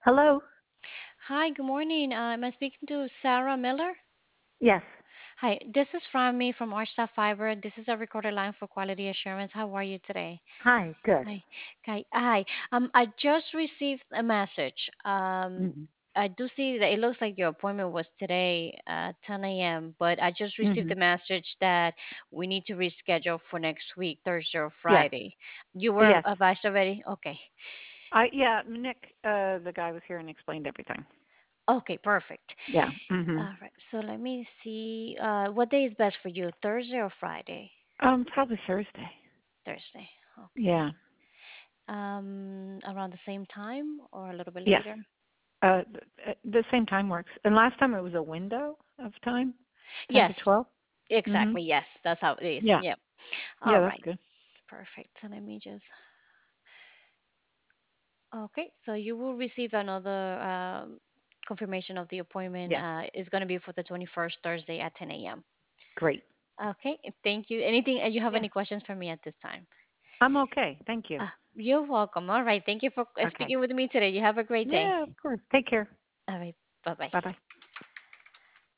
Hello? Hi, good morning. Am I speaking to Sarah Miller? Yes. Hi, this is Rami from Arsta Fiber. This is a recorded line for quality assurance. How are you today? Hi. Good. Hi. Okay. Hi. I just received a message. Mhm. I do see that it looks like your appointment was today at 10 a.m., but I just received a Mhm. message that we need to reschedule for next week, Thursday or Yes. Friday. You were Yes. advised already? Okay. Nick the guy was here and explained everything. Okay, perfect. Yeah. Mhm. All right. So let me see. What day is best for you, Thursday or Friday? Probably Thursday. Thursday. Okay. Yeah. Around the same time or a little bit Yes. later? The same time works. And last time it was a window of time, 10 to Yes, 12. Mhm. exactly. Yes, that's how it is. Yeah. Yep. Yeah, All that's right. good. Perfect. So let me just. Okay. So you will receive another confirmation of the appointment. Yes. It's going to be for the 21st, Thursday at 10 a.m. Great. Okay. Thank you. Anything, you have Yeah. any questions for me at this time? I'm okay. Thank you. You're welcome. All right. Thank you for Okay. speaking with me today. You have a great day. Yeah, of course. Take care. All right. Bye bye. Bye-bye.